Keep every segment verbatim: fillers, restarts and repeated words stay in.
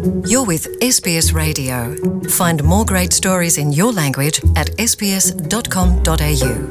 You're with S B S Radio. Find more great stories in your language at s b s dot com dot a u.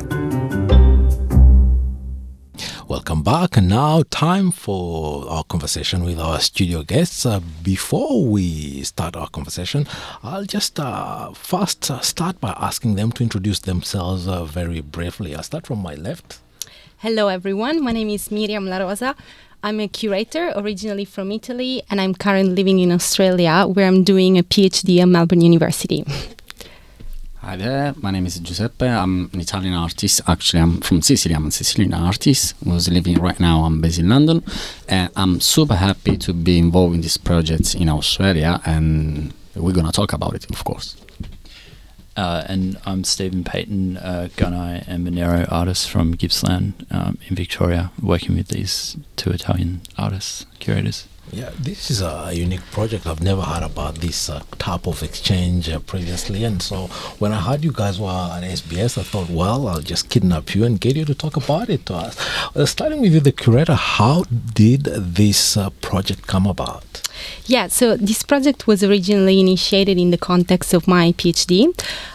Welcome back, and now time for our conversation with our studio guests. Uh, before we start our conversation, I'll just uh, first uh, start by asking them to introduce themselves uh, very briefly. I'll start from my left. Hello everyone, my name is Miriam La Rosa. I'm a curator originally from Italy, and I'm currently living in Australia where I'm doing a PhD at Melbourne University. Hi there, my name is Giuseppe. I'm an Italian artist. Actually, I'm from Sicily. I'm a Sicilian artist who's living right now. I'm based in London. And I'm super happy to be involved in this project in Australia, and we're going to talk about it, of course. Uh, and I'm Stephen Payton, a Gunai and Monero artist from Gippsland um, in Victoria, working with these two Italian artists, curators. Yeah, this is a unique project. I've never heard about this uh, type of exchange uh, previously, and so when I heard you guys were at S B S, I thought, well, I'll just kidnap you and get you to talk about it to us. Uh, starting with you, the curator, how did this uh, project come about? Yeah, so this project was originally initiated in the context of my PhD,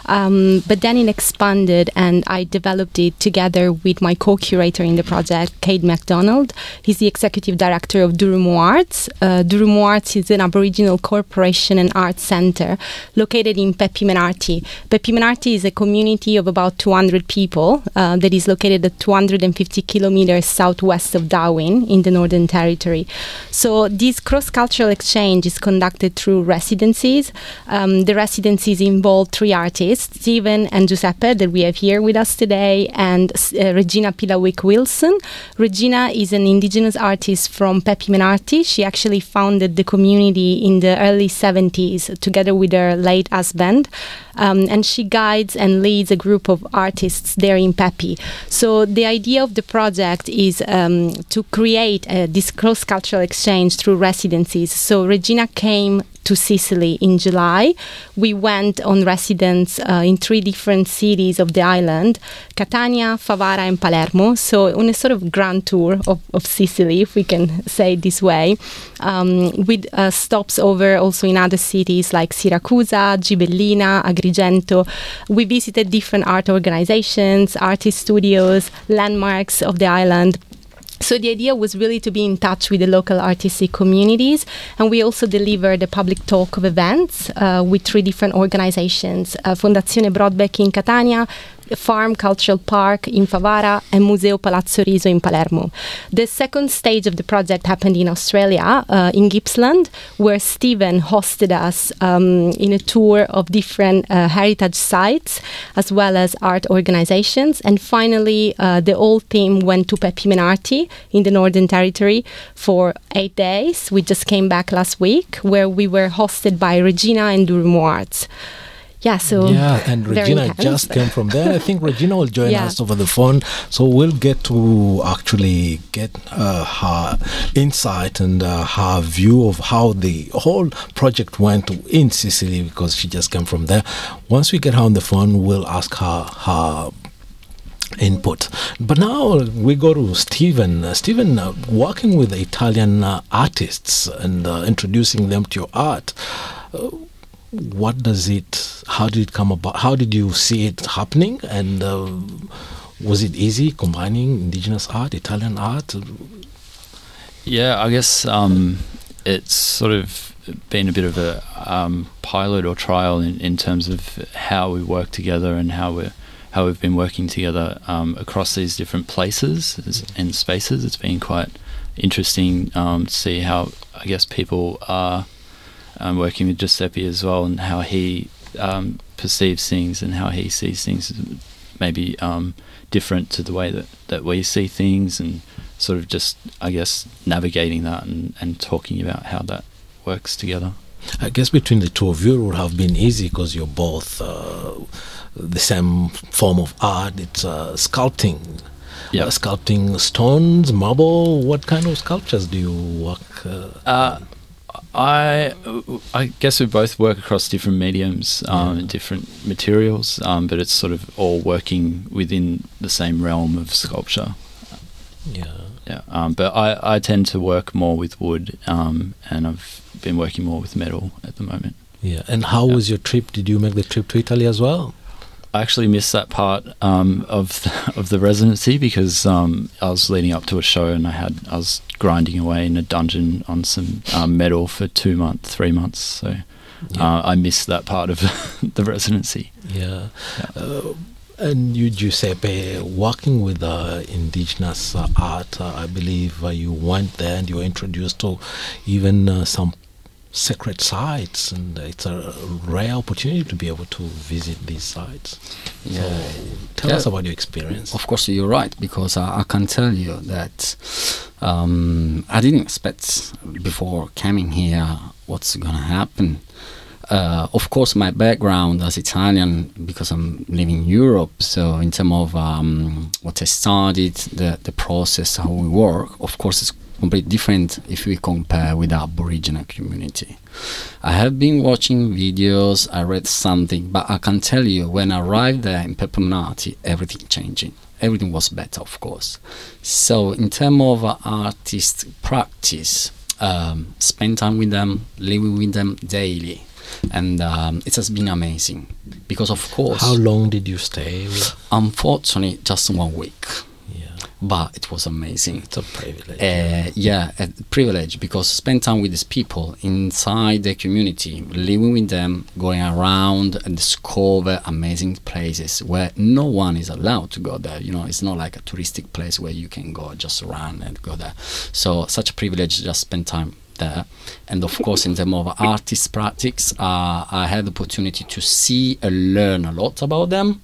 um, but then it expanded and I developed it together with my co-curator in the project, Kate MacDonald. He's the executive director of Durumu Arts. Uh, Durumu Arts is an Aboriginal corporation and art center located in Pepi Menarti. Pepi Menarti is a community of about two hundred people uh, that is located at two hundred fifty kilometers southwest of Darwin in the Northern Territory. So this cross-cultural exchange is conducted through residencies. Um, the residencies involve three artists, Stephen and Giuseppe, that we have here with us today, and uh, Regina Pilawick-Wilson. Regina is an indigenous artist from Pepi Menarti. She actually founded the community in the early seventies together with her late husband. Um, and she guides and leads a group of artists there in Pepi. So the idea of the project is um, to create uh, this cross-cultural exchange through residencies. So Regina came to Sicily in July. We went on residence uh, in three different cities of the island, Catania, Favara and Palermo. So on a sort of grand tour of, of Sicily, if we can say it this way, um, with uh, stops over also in other cities like Siracusa, Gibellina, Agrigento. We visited different art organizations, artist studios, landmarks of the island. So the idea was really to be in touch with the local artistic communities, and we also delivered a public talk of events uh, with three different organizations, uh, Fondazione Broadbeck in Catania, Farm Cultural Park in Favara, and Museo Palazzo Riso in Palermo. The second stage of the project happened in Australia, uh, in Gippsland, where Stephen hosted us um, in a tour of different uh, heritage sites, as well as art organizations. And finally, uh, the whole team went to Pepi Menarti in the Northern Territory for eight days. We just came back last week, where we were hosted by Regina and Durumu Arts. Yeah, so yeah, and Regina intense. just came from there. I think Regina will join yeah. us over the phone, so we'll get to actually get uh, her insight and uh, her view of how the whole project went in Sicily, because she just came from there. Once we get her on the phone, we'll ask her her input. But now we go to Stephen. Uh, Stephen, uh, working with Italian uh, artists and uh, introducing them to your art. Uh, What does it, how did it come about? How did you see it happening? And uh, was it easy combining indigenous art, Italian art? Yeah, I guess um, it's sort of been a bit of a um, pilot or trial in, in terms of how we work together and how we're how we've been working together um, across these different places and spaces. It's been quite interesting um, to see how, I guess, people are Um, working with Giuseppe as well, and how he um, perceives things and how he sees things maybe um, different to the way that, that we see things, and sort of just, I guess, navigating that and, and talking about how that works together. I guess between the two of you it would have been easy because you're both uh, the same form of art. It's uh, sculpting. Yep. Uh, sculpting stones, marble. What kind of sculptures do you work uh, uh, I I guess we both work across different mediums um, yeah. and different materials, um, but it's sort of all working within the same realm of sculpture. Yeah. Yeah. Um, but I, I tend to work more with wood, um, and I've been working more with metal at the moment. Yeah. And how Yeah. was your trip? Did you make the trip to Italy as well? I actually missed that part um, of the, of the residency because um, I was leading up to a show and I had I was grinding away in a dungeon on some um, metal for two months, three months. So Yeah. uh, I missed that part of the residency. Yeah. Yeah. Uh, and you, Giuseppe, working with uh, indigenous uh, art, uh, I believe uh, you went there and you were introduced to even uh, some sacred sites, and it's a rare opportunity to be able to visit these sites. Yeah. So tell Yeah. us about your experience. Of course, you're right, because I, I can tell you that um, I didn't expect before coming here what's going to happen. Uh, of course, my background as Italian, because I'm living in Europe, so in terms of um, what I studied, the, the process, how we work, of course, it's completely different if we compare with the Aboriginal community. I have been watching videos, I read something, but I can tell you, when I arrived there in Pepimnati, everything changing. Everything was better, of course. So in terms of uh, artist practice, um, spend time with them, living with them daily, and um, it has been amazing. Because of course, How long did you stay with? unfortunately, just one week, Yeah, but it was amazing. it's a privilege. Uh, yeah, a privilege, because spend time with these people inside the community, living with them, going around and discover amazing places where no one is allowed to go there. You know, it's not like a touristic place where you can go just run and go there. So such a privilege to just spend time there. And of course, in terms of artist practice, uh, I had the opportunity to see and learn a lot about them,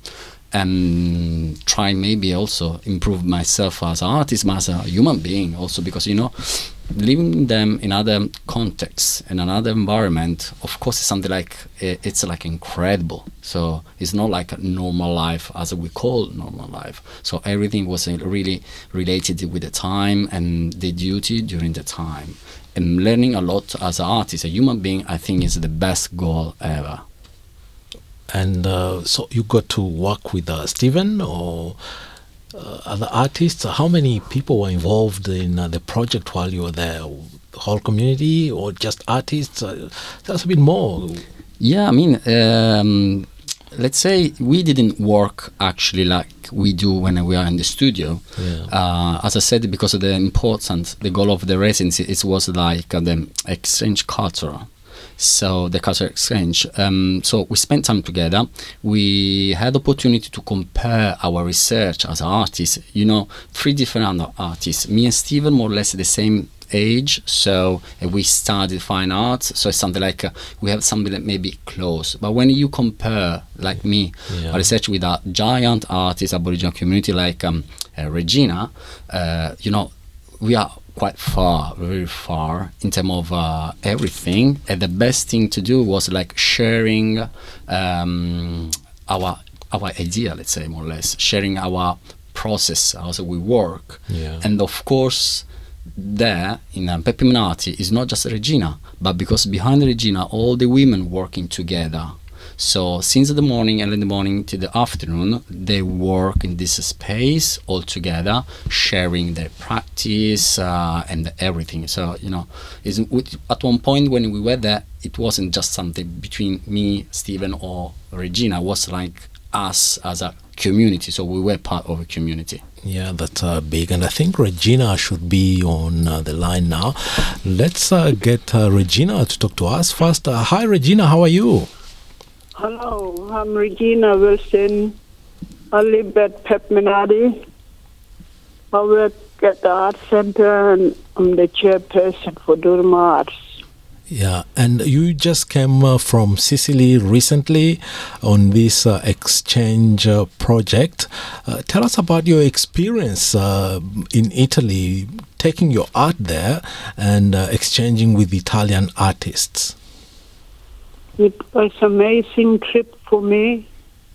and try maybe also improve myself as an artist, but as a human being also, because, you know, living them in other contexts, in another environment, of course, it's something like, it's like incredible. So it's not like a normal life as we call normal life. So everything was really related with the time and the duty during the time. And learning a lot as an artist, a human being, I think is the best goal ever. And uh, so you got to work with uh, Stephen or uh, other artists. How many people were involved in uh, the project while you were there? The whole community or just artists? Uh, tell us a bit more. Yeah, I mean, um, let's say we didn't work actually like we do when we are in the studio. Yeah. Uh, as I said, because of the importance, the goal of the residency, it was like uh, the exchange culture. So the cultural exchange. Um, so we spent time together. We had the opportunity to compare our research as artists. You know, three different artists. Me and Steven, more or less the same age. So uh, we studied fine arts. So it's something like uh, we have something that may be close. But when you compare, like me, Yeah. I research with a giant artist, Aboriginal community like um, uh, Regina, uh, you know, we are quite far, very far in terms of uh, everything. And the best thing to do was like sharing um, our our idea, let's say, more or less, sharing our process, how we work. Yeah. And of course, there in um, Pepimnati is not just Regina, but because behind Regina, all the women working together. So since the morning, early in the morning to the afternoon, they work in this space all together, sharing their practice uh, and everything. So, you know, is at one point when we were there, it wasn't just something between me, Stephen, or Regina. It was like us as a community. So we were part of a community. Yeah, that's uh, big. And I think Regina should be on uh, the line now. Let's uh, get uh, Regina to talk to us first. Uh, hi, Regina. How are you? Hello, I'm Regina Wilson. I live at Pepimnati. I work at the Art Center and I'm the chairperson for Durham Arts. Yeah, and you just came uh, from Sicily recently on this uh, exchange uh, project. Uh, tell us about your experience uh, in Italy, taking your art there and uh, exchanging with Italian artists. It was an amazing trip for me.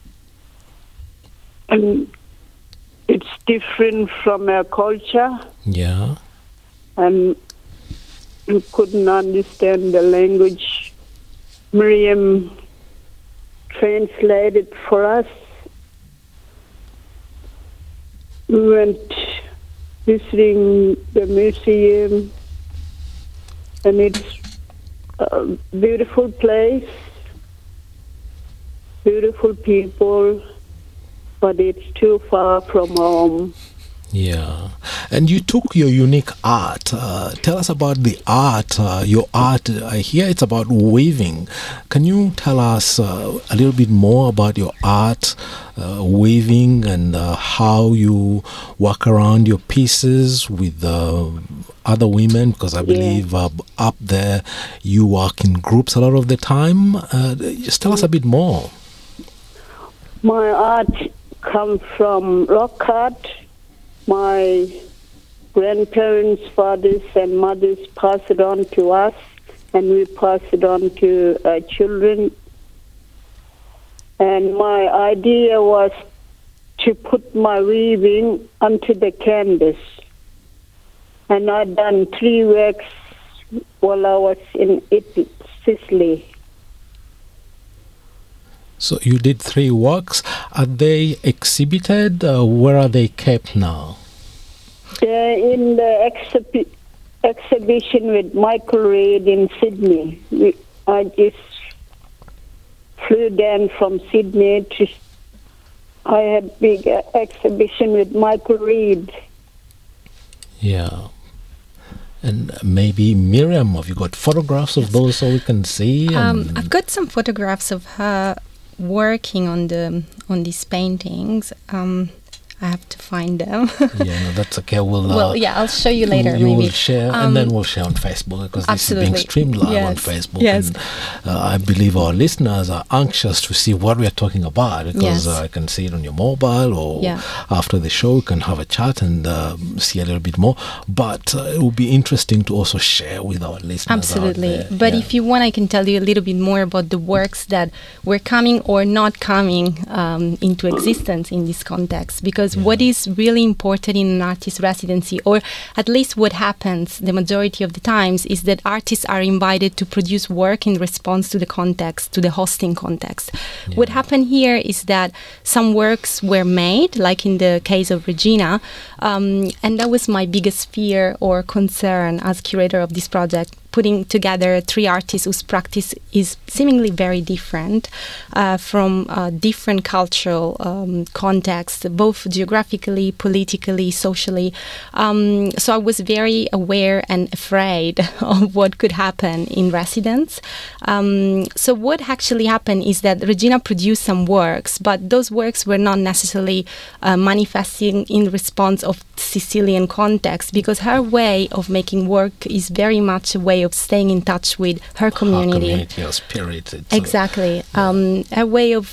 And it's different from our culture. Yeah. And we couldn't understand the language. Miriam translated for us. We went visiting the museum, and it's a beautiful place, beautiful people, but it's too far from home. Yeah. And you took your unique art. Uh, tell us about the art. Uh, your art, I hear it's about weaving. Can you tell us uh, a little bit more about your art, uh, weaving, and uh, how you work around your pieces with uh, other women? Because I believe yeah. uh, up there you work in groups a lot of the time. Uh, just tell us a bit more. My art comes from rock art. My grandparents, fathers and mothers pass it on to us, and we pass it on to our children. And my idea was to put my weaving onto the canvas. And I'd done three works while I was in Italy, Sicily. So you did three works. Are they exhibited? Uh, where are they kept now? They're in the exhi- exhibition with Michael Reid in Sydney. We, I just flew down from Sydney to. I had a big uh, exhibition with Michael Reid. Yeah. And maybe Miriam, have you got photographs of those so we can see? Um, I've got some photographs of her working on the on these paintings. Um, I have to find them. Yeah, no, that's okay. We'll, uh, well, yeah, I'll show you later. You maybe. will share, um, and then we'll share on Facebook because this absolutely. is being streamed live yes. on Facebook. Yes. And uh, I believe our listeners are anxious to see what we are talking about because yes. uh, I can see it on your mobile or yeah. after the show, you can have a chat and uh, see a little bit more. But uh, it will be interesting to also share with our listeners. Absolutely. Out there. But yeah. if you want, I can tell you a little bit more about the works that were coming or not coming um, into existence in this context. Because yeah. what is really important in an artist residency, or at least what happens the majority of the times, is that artists are invited to produce work in response to the context, to the hosting context. Yeah. What happened here is that some works were made, like in the case of Regina, um, and that was my biggest fear or concern as curator of this project, putting together three artists whose practice is seemingly very different uh, from uh, different cultural um, contexts, both geographically, politically, socially. Um, so I was very aware and afraid of what could happen in residence. Um, so what actually happened is that Regina produced some works, but those works were not necessarily uh, manifesting in response of Sicilian context, because her way of making work is very much a way of staying in touch with her community. Her community, her spirit. It's exactly. A, yeah. um, her way of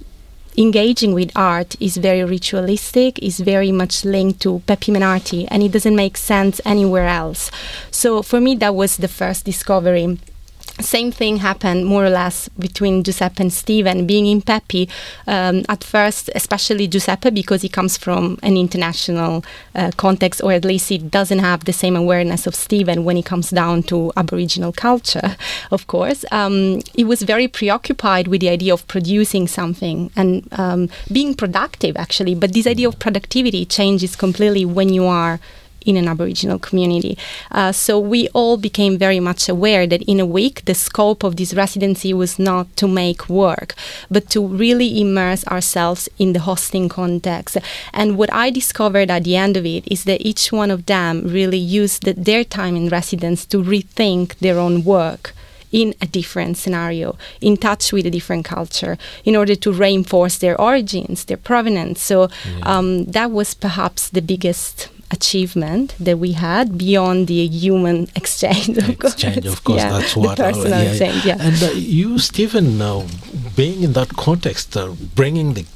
engaging with art is very ritualistic, is very much linked to Pepi Menarti, and it doesn't make sense anywhere else. So for me, that was the first discovery. Same thing happened more or less between Giuseppe and Steven. Being in Pepi, um, at first, especially Giuseppe, because he comes from an international uh, context, or at least he doesn't have the same awareness of Steven when it comes down to Aboriginal culture, of course. Um, he was very preoccupied with the idea of producing something and um, being productive, actually. But this idea of productivity changes completely when you are in an Aboriginal community. Uh, so we all became very much aware that in a week, the scope of this residency was not to make work, but to really immerse ourselves in the hosting context. And what I discovered at the end of it is that each one of them really used the, their time in residence to rethink their own work in a different scenario, in touch with a different culture, in order to reinforce their origins, their provenance. So yeah. um, that was perhaps the biggest achievement that we had beyond the human exchange. Of exchange, course, of course, yeah, that's what. The personal uh, yeah, exchange, yeah. And uh, you, Stephen, uh, being in that context, uh, bringing the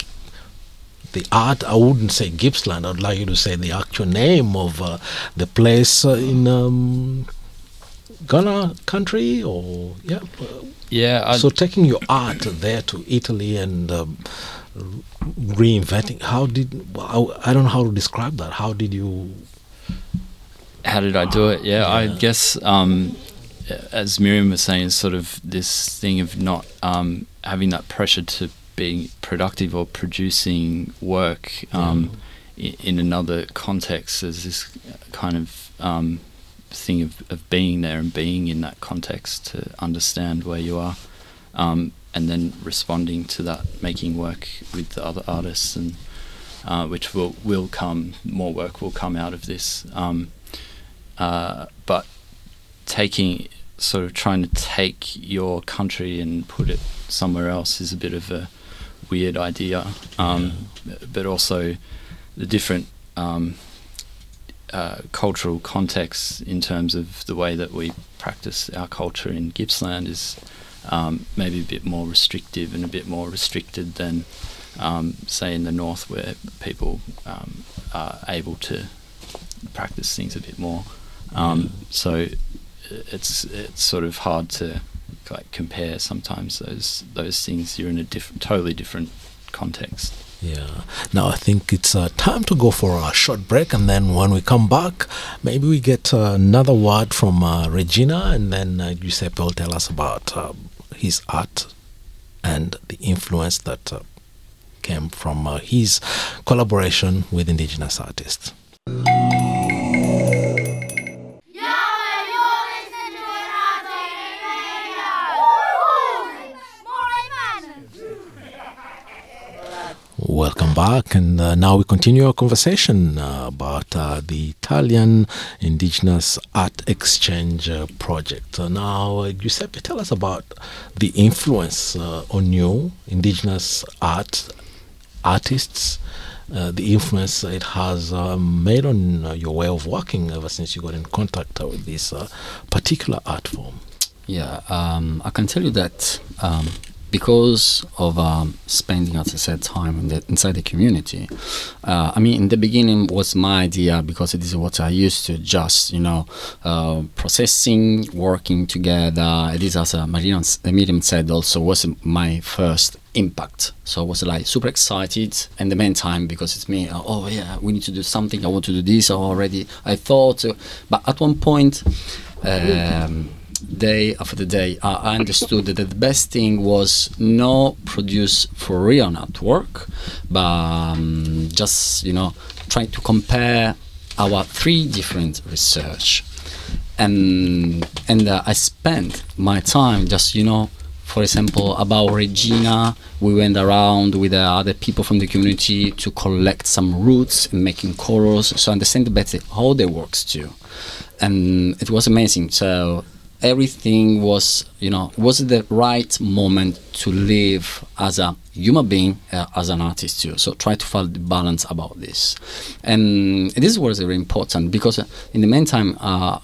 the art, I wouldn't say Gippsland, I'd like you to say the actual name of uh, the place uh, in um, Ghana country, or yeah, yeah. I'd so taking your art there to Italy and um, reinventing. How did well, I, I don't know how to describe that. How did you? How did I do it? Yeah, Yeah. I guess um, as Miriam was saying, sort of this thing of not um, having that pressure to being productive or producing work um, Yeah. in, in another context. There's this kind of um, thing of, of being there and being in that context to understand where you are, um, and then responding to that, making work with the other artists, and uh, which will will come, more work will come out of this. Um, uh, but taking, sort of trying to take your country and put it somewhere else is a bit of a weird idea, um, yeah. but also the different um, uh, cultural contexts in terms of the way that we practice our culture in Gippsland is um, maybe a bit more restrictive and a bit more restricted than, um, say, in the north, where people um, are able to practice things a bit more. Um, so it's it's sort of hard to like compare sometimes those those things. You're in a different, totally different context. Yeah. Now I think it's uh, time to go for a short break, and then when we come back, maybe we get uh, another word from uh, Regina, and then uh, Giuseppe will tell us about uh, his art and the influence that uh, came from uh, his collaboration with Indigenous artists. Welcome back, and uh, now we continue our conversation uh, about uh, the Italian Indigenous Art Exchange uh, project. Uh, now, uh, Giuseppe, tell us about the influence uh, on you, Indigenous art artists, uh, the influence it has uh, made on uh, your way of working ever since you got in contact uh, with this uh, particular art form. Yeah, um, I can tell you that um, because of um, spending, as I said, time in the, inside the community, uh, I mean, in the beginning was my idea, because it is what I used to just, you know, uh, processing, working together. It is, as uh, Miriam, Miriam said, also was my first impact. So I was like super excited, and the meantime, because it's me, oh yeah, we need to do something, I want to do this already, I thought, uh, but at one point, um, day after day, uh, I understood that the best thing was not produce for real artwork, but um, just, you know, trying to compare our three different research. And and uh, I spent my time just, you know, for example, about Regina, we went around with uh, other people from the community to collect some roots and making colors, so understand better how they works too. And it was amazing. So everything was, you know, was the right moment to live as a human being, uh, as an artist too. So try to find the balance about this. And this was very important, because uh, in the meantime, uh,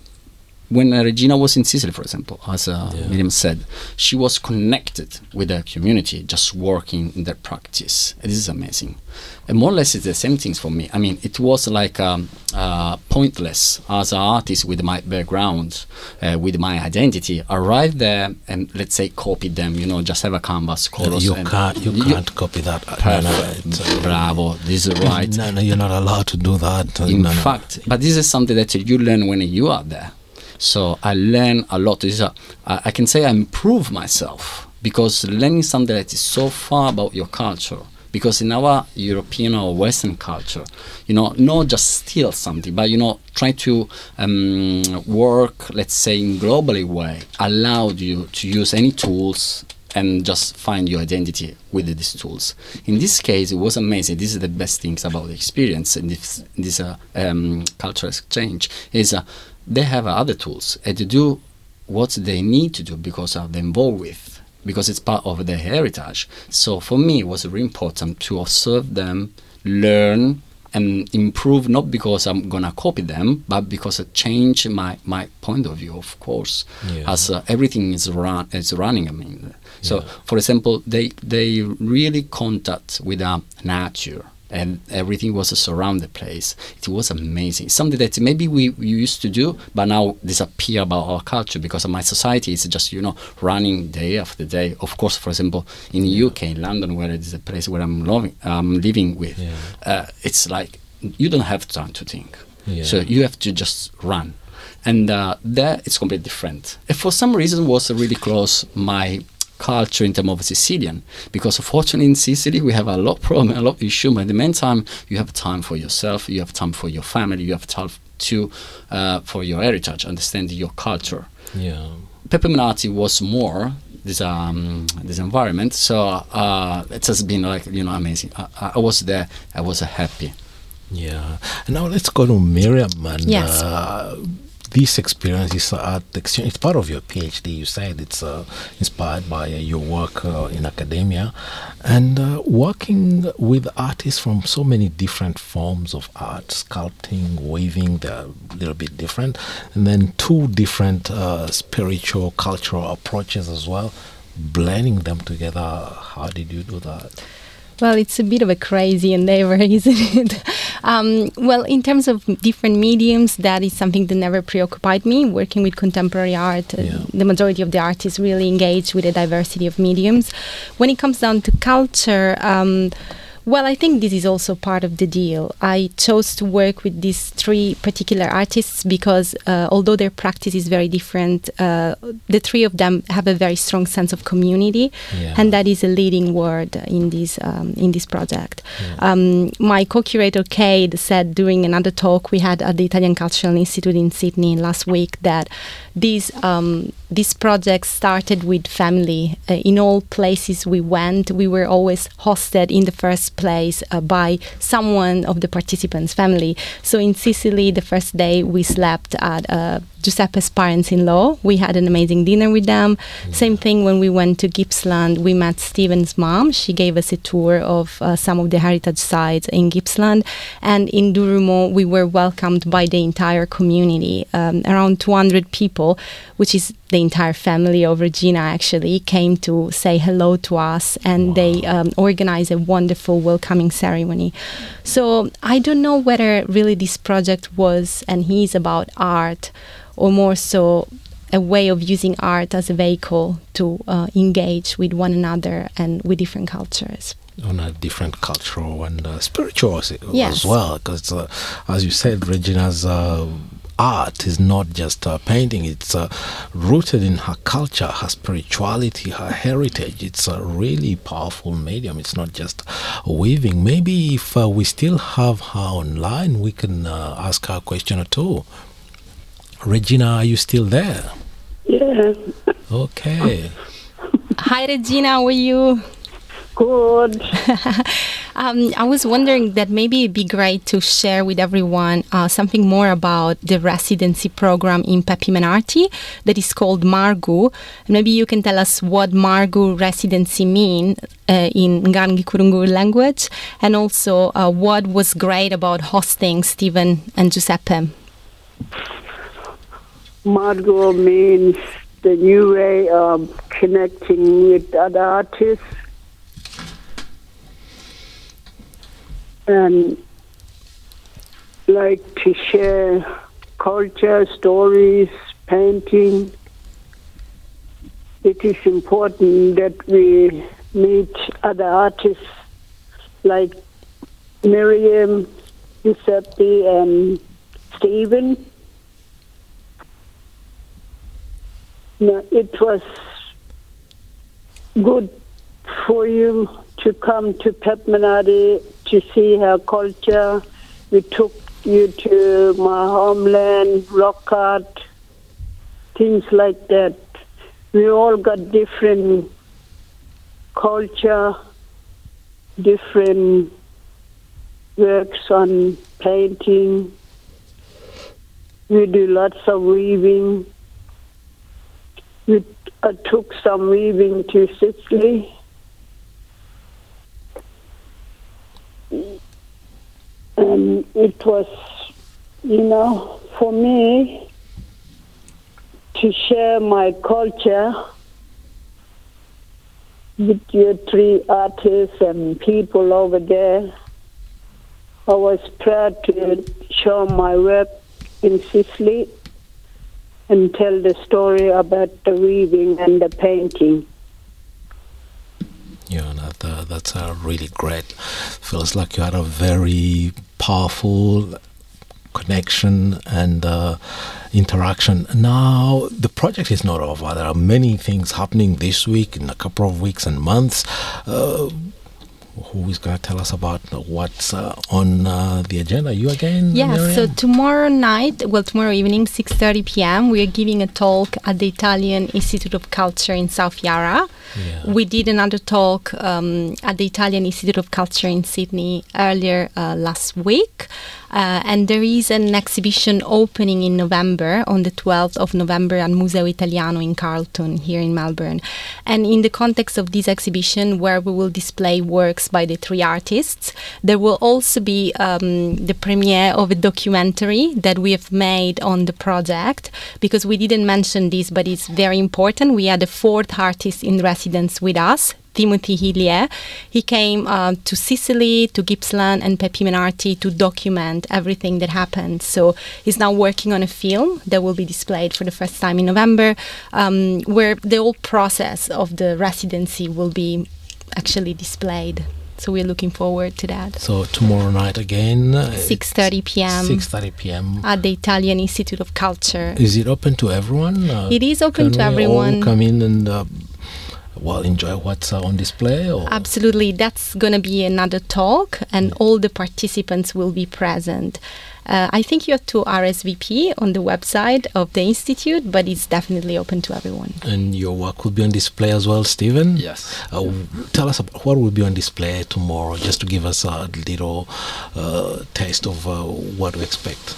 when uh, Regina was in Sicily, for example, as uh, yeah. Miriam said, she was connected with the community, just working in their practice. This is amazing. And more or less it's the same things for me. I mean, it was like um, uh, pointless as an artist with my background, uh, with my identity, arrive there and, let's say, copy them, you know, just have a canvas, colors. You can't, you can't you, copy that. Perfect. No, no, it's, uh, Bravo, this is right. No, no, you're not allowed to do that. In no, fact, no. But this is something that you learn when you are there. So I learn a lot. This is a, I can say I improve myself, because learning something that is so far about your culture, because in our European or Western culture, you know, not just steal something, but, you know, try to um, work, let's say, in globally way, allowed you to use any tools and just find your identity with these tools. In this case, it was amazing. This is the best things about the experience in this, this uh, um, cultural exchange, is uh, they have other tools and to do what they need to do because of they're involved with, because it's part of their heritage. So for me, it was really important to observe them, learn, and improve, not because I'm gonna copy them, but because it changed my, my point of view, of course, yeah. as uh, everything is run is running. I mean, so yeah. for example, they they really contact with uh, nature, and everything was around the place. It was amazing. Something that maybe we, we used to do, but now disappear about our culture, because my society is just, you know, running day after day. Of course, for example, in the yeah. U K, in London, where it is a place where I'm loving, um, living with, yeah. uh, it's like you don't have time to think. Yeah. So you have to just run. And uh, there it's completely different. And for some reason was really close my culture in terms of Sicilian, because unfortunately in Sicily we have a lot of problem, a lot of issue, but at the meantime you have time for yourself, you have time for your family, you have time to uh, for your heritage, understand your culture. Yeah. Peppe Menotti was more this um this environment, so uh, it has been like, you know, amazing. I, I was there, I was uh, happy. Yeah. And now let's go to Miriam. And, Yes. Uh, this experience is uh, it's part of your PhD. You said it's uh, inspired by uh, your work uh, in academia, and uh, working with artists from so many different forms of art, sculpting, weaving. They're a little bit different, and then two different uh, spiritual, cultural approaches as well. Blending them together. How did you do that? Well, it's a bit of a crazy endeavor, isn't it? um, well, in terms of different mediums, that is something that never preoccupied me. Working with contemporary art, uh, Yeah. the majority of the artists really engage with a diversity of mediums. When it comes down to culture, um, well, I think this is also part of the deal. I chose to work with these three particular artists because uh, although their practice is very different, uh, the three of them have a very strong sense of community, Yeah. and that is a leading word in this um, in this project. Yeah. Um, my co-curator Cade said during another talk we had at the Italian Cultural Institute in Sydney last week that this um, this project started with family. Uh, in all places we went, we were always hosted in the first place uh, by someone of the participants' family. So in Sicily, the first day we slept at uh, Giuseppe's parents-in-law. We had an amazing dinner with them. Same thing when we went to Gippsland. We met Stephen's mom. She gave us a tour of uh, some of the heritage sites in Gippsland. And in Durumo, we were welcomed by the entire community. Um, around two hundred people, which is the entire family of Regina actually, came to say hello to us, and wow. they um, organized a wonderful welcoming ceremony. So I don't know whether really this project was and is about art, or more so a way of using art as a vehicle to uh, engage with one another and with different cultures. On a different cultural and uh, spiritual as, Yes. as well, because uh, as you said, Regina's uh, art is not just uh, painting, it's uh, rooted in her culture, her spirituality, her heritage. It's a really powerful medium. It's not just weaving. Maybe if uh, we still have her online, we can uh, ask her a question or two. Regina, are you still there? Yeah, Okay. Hi Regina, how are you? good. um, I was wondering that maybe it'd be great to share with everyone uh, something more about the residency program in Peppe Menotti that is called Margu. Maybe you can tell us what Margu residency mean uh, in Ngarngi Kurungur language, and also uh, what was great about hosting Stephen and Giuseppe. Margot means the new way of connecting with other artists and like to share culture, stories, painting. It is important that we meet other artists like Miriam, Giuseppe, and Stephen. No, it was good for you to come to Peppe Menotti to see her culture. We took you to my homeland, rock art, things like that. We all got different culture, different works on painting. We do lots of weaving. We uh, took some weaving to Sicily. And it was, you know, for me to share my culture with your three artists and people over there. I was proud to show my work in Sicily and tell the story about the weaving and the painting. Yeah, that, uh, that's uh, really great. Feels like you had a very powerful connection and uh, interaction. Now, the project is not over. There are many things happening this week, in a couple of weeks and months. Uh, who is going to tell us about what's uh, on uh, the agenda? You again? Yeah, Miriam? so tomorrow night, well, tomorrow evening, six thirty p.m., we are giving a talk at the Italian Institute of Culture in South Yarra. Yeah. We did another talk um, at the Italian Institute of Culture in Sydney earlier uh, last week. Uh, and there is an exhibition opening in November, on the twelfth of November, at Museo Italiano in Carlton, here in Melbourne. And in the context of this exhibition, where we will display works by the three artists, there will also be um, the premiere of a documentary that we have made on the project, because we didn't mention this, but it's very important. We had a fourth artist in residence with us, Timothy Hillier. He came uh, to Sicily, to Gippsland and Pepi Menarti to document everything that happened. So he's now working on a film that will be displayed for the first time in November, um, where the whole process of the residency will be actually displayed. So we're looking forward to that. So tomorrow night again, uh, six thirty p.m. six thirty p.m. at the Italian Institute of Culture. Is it open to everyone? Uh, It is open can to we everyone. all come in and uh, well, enjoy what's uh, on display? Or? Absolutely. That's going to be another talk, and all the participants will be present. Uh, I think you have to R S V P on the website of the Institute, but it's definitely open to everyone. And your work will be on display as well, Stephen? Yes. Uh, tell us about what will be on display tomorrow, just to give us a little uh, taste of uh, what to expect.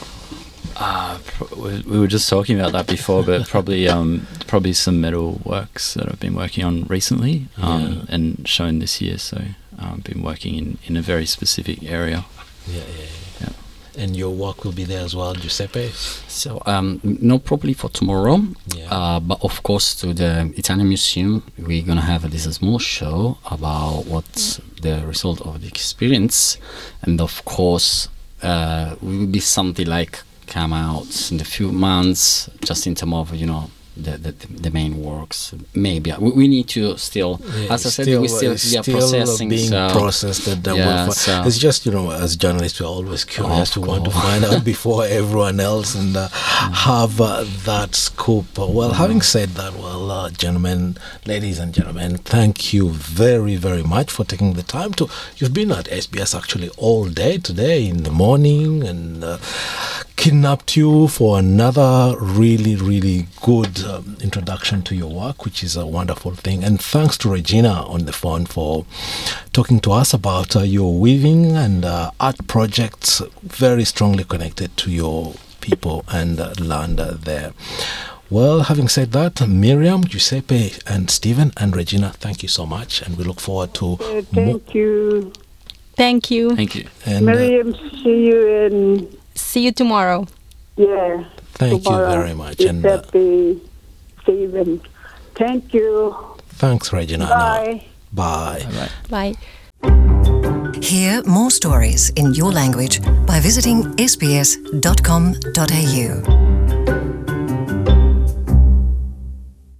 Uh, pro- we we were just talking about that before, but probably um, probably some metal works that I've been working on recently um, Yeah. and shown this year. So I've been working in, in a very specific area. Yeah, yeah, yeah. Yeah. And your work will be there as well, Giuseppe? So, um, not probably for tomorrow, Yeah. uh, but of course to the Italian Museum, we're gonna have this small show about what's the result of the experience, and of course, uh, it will be something like come out in a few months, just in terms of, you know, the the, the main works. Maybe we, we need to still, Yeah, as I said, still, we still, uh, yeah, still processing. being so processed. And, uh, yeah, will- so- it's just, you know, as journalists, we're always curious Of to want to course. find out before everyone else and uh, have uh, that scoop. Uh, well, having said that, well, uh, gentlemen, ladies and gentlemen, thank you very, very much for taking the time to. You've been at S B S actually all day today in the morning and uh, kidnapped you for another really, really good um, introduction to your work, which is a wonderful thing. And thanks to Regina on the phone for talking to us about uh, your weaving and uh, art projects very strongly connected to your people and uh, land uh, there. Well, having said that, Miriam, Giuseppe, and Stephen and Regina, thank you so much, and we look forward to Uh, more. thank you. Thank you. Thank you. And uh, Miriam, see you in, See you tomorrow. yeah. thank tomorrow. you very much. And uh, Giuseppe, Stephen. Thank you. thanks, Regina. Bye. Bye. Bye. Bye. Hear more stories in your language by visiting s b s dot com dot a u.